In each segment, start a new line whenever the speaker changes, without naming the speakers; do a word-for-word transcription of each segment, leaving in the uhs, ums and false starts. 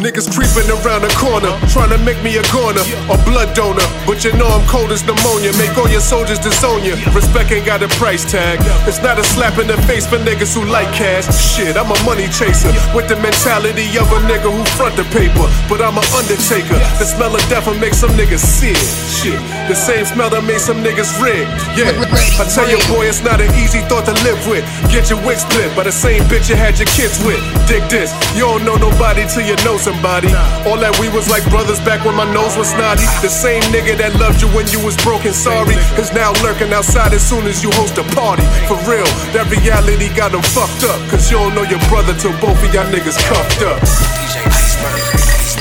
Niggas creeping around the corner, trying to make me a goner or blood donor. But you know I'm cold as pneumonia. Make all your soldiers disown you. Respect ain't got a price tag. It's not a slap in the face for niggas who like cash. Shit, I'm a money chaser with the mentality of a nigga who front the paper. But I'm an undertaker. The smell of death will make some niggas sick. Shit, the same smell that made some niggas rig. Yeah, I tell you boy, it's not an easy thought to live with. Get your wig split by the same bitch you had your kids with. Dig this, you don't know nobody till you know somebody. All that we was like brothers back when my nose was snotty. The same nigga that loved you when you was broken sorry is now lurking outside as soon as you host a party. For real, that reality got them fucked up. Cause you don't know your brother till both of y'all niggas cuffed up.
D J Iceberg.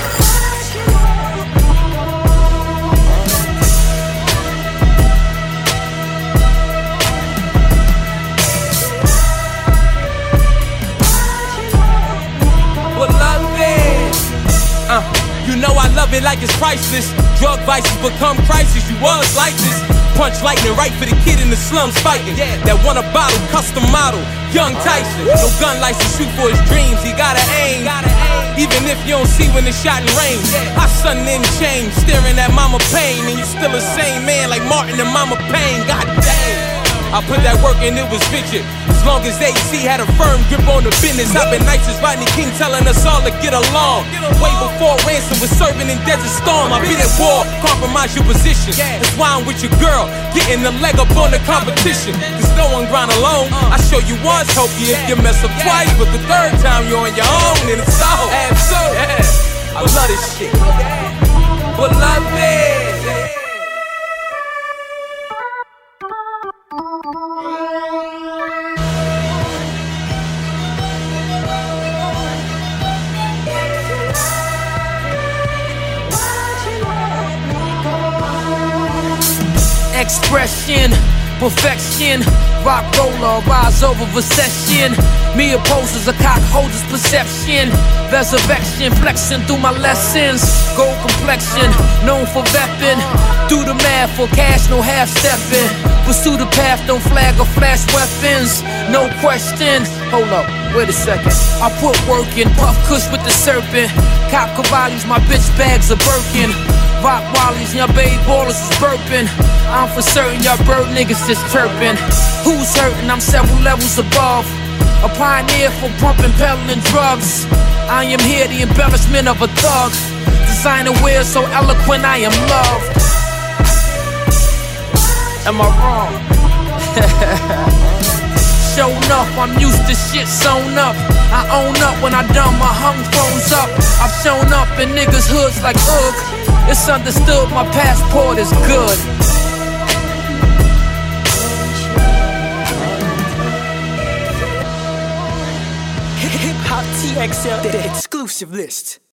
Uh, you know I love it like it's priceless. Drug vices become crisis. You was like this. Punch lightning right for the kid in the slums fighting. That want a bottle, custom model, young Tyson. No gun license, shoot for his dreams. He gotta aim, even if you don't see when the shot in range. I sun in change, staring at mama pain, and you still the same man like Martin and Mama Payne. God dang. I put that work in, it was fidget. As long as A C had a firm grip on the business. I've been nice as Rodney King telling us all to get along. Way before Ransom was serving in Desert Storm. I've been at war, compromise your position. That's why I'm with your girl, getting the leg up on the competition. Cause no one grind alone. I show you once, hope you if you mess up twice. But the third time you're on your own and it's all. Absolutely. Yeah. I love this shit. But love it.
Expression, perfection, rock roller, rise over recession. Me opposes a cock holder's perception. Resurrection, flexing through my lessons. Gold complexion, known for reppin'. Do the math for cash, no half stepping. Pursue the path, don't flag or flash weapons. No question. Hold up, wait a second. I put work in, puff kush with the serpent. Cop Cavalli's, my bitch bags are Birkin. Rock Wallies, y'all baby ballers is burping. I'm for certain y'all bird niggas just chirping. Who's hurting? I'm several levels above. A pioneer for pumping, peddling drugs. I am here, the embellishment of a thug. Designer wear so eloquent, I am loved. Am I wrong? Shown up, I'm used to shit sewn up. I own up when I done my hung phones up. I've shown up in niggas' hoods like ugh. It's understood my passport is good.
Hip Hop T X L, the exclusive list.